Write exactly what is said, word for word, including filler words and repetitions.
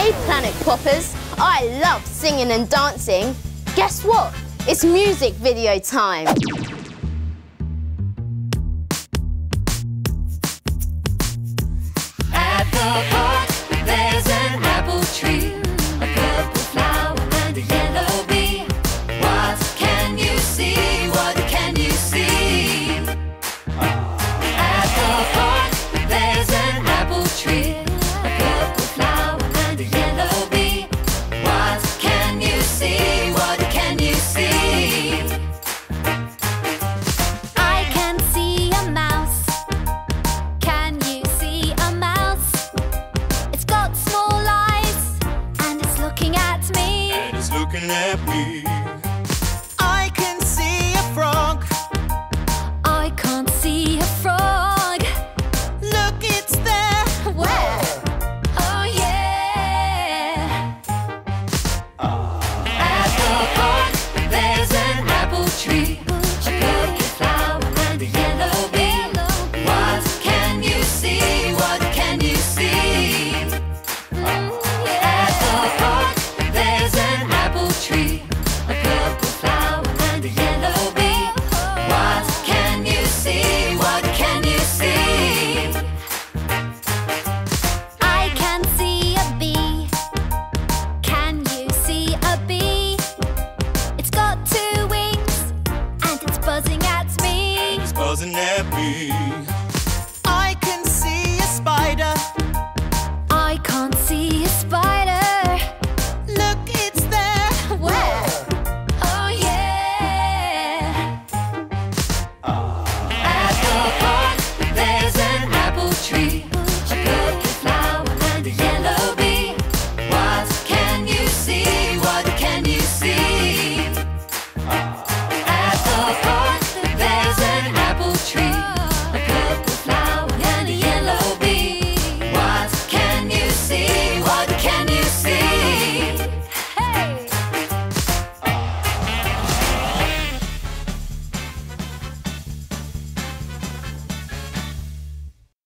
Hey Planet Poppers, I love singing and dancing. Guess what? It's music video time. At the park, there's an apple tree, a purple flower and a yellow bee. What can you see? What can you see? At the park, there's an apple tree, a purple flower and a yellow bee. What can you see? What can you see? I can see a mouse. Can you see a mouse? It's got small eyes and it's looking at me. And it's looking at me.